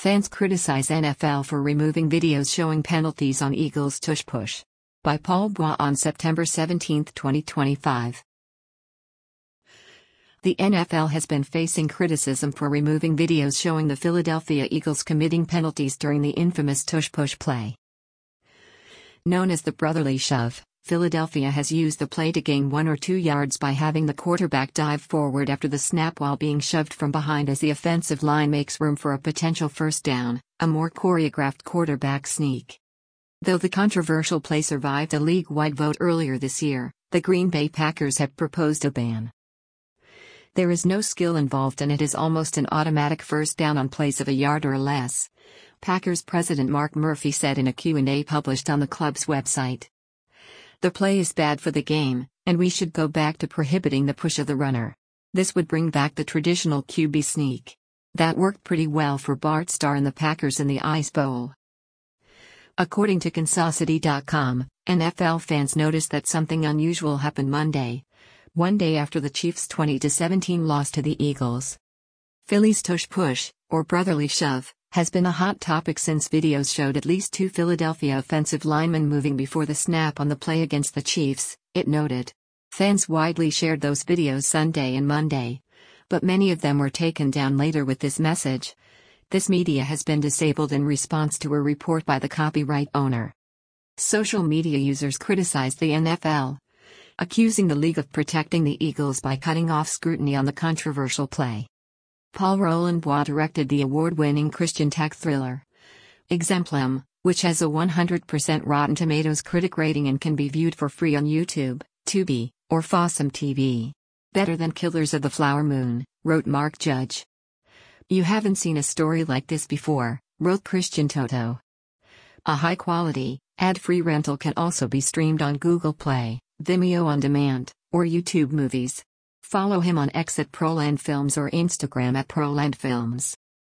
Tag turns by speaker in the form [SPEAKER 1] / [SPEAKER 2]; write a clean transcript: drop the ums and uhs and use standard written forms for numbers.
[SPEAKER 1] Fans criticize NFL for removing videos showing penalties on Eagles tush push. By Paul Bois on September 17, 2025. The NFL has been facing criticism for removing videos showing the Philadelphia Eagles committing penalties during the infamous tush push play. Known as the brotherly shove, Philadelphia has used the play to gain 1 or 2 yards by having the quarterback dive forward after the snap while being shoved from behind as the offensive line makes room for a potential first down, a more choreographed quarterback sneak. Though the controversial play survived a league-wide vote earlier this year, the Green Bay Packers have proposed a ban. There is no skill involved and it is almost an automatic first down on plays of a yard or less, Packers president Mark Murphy said in a Q&A published on the club's website. The play is bad for the game, and we should go back to prohibiting the push of the runner. This would bring back the traditional QB sneak. That worked pretty well for Bart Starr and the Packers in the Ice Bowl. According to Kansascity.com, NFL fans noticed that something unusual happened Monday, one day after the Chiefs' 20-17 loss to the Eagles. Philly's tush push, or brotherly shove, has been a hot topic since videos showed at least 2 Philadelphia offensive linemen moving before the snap on the play against the Chiefs, it noted. Fans widely shared those videos Sunday and Monday, but many of them were taken down later with this message. This media has been disabled in response to a report by the copyright owner. Social media users criticized the NFL, accusing the league of protecting the Eagles by cutting off scrutiny on the controversial play. Paul Roland Bois directed the award-winning Christian tech thriller Exemplum, which has a 100% Rotten Tomatoes critic rating and can be viewed for free on YouTube, Tubi, or Fossum TV. Better than Killers of the Flower Moon, wrote Mark Judge. You haven't seen a story like this before, wrote Christian Toto. A high-quality, ad-free rental can also be streamed on Google Play, Vimeo On Demand, or YouTube Movies. Follow him on X at Proland Films or Instagram at Proland Films.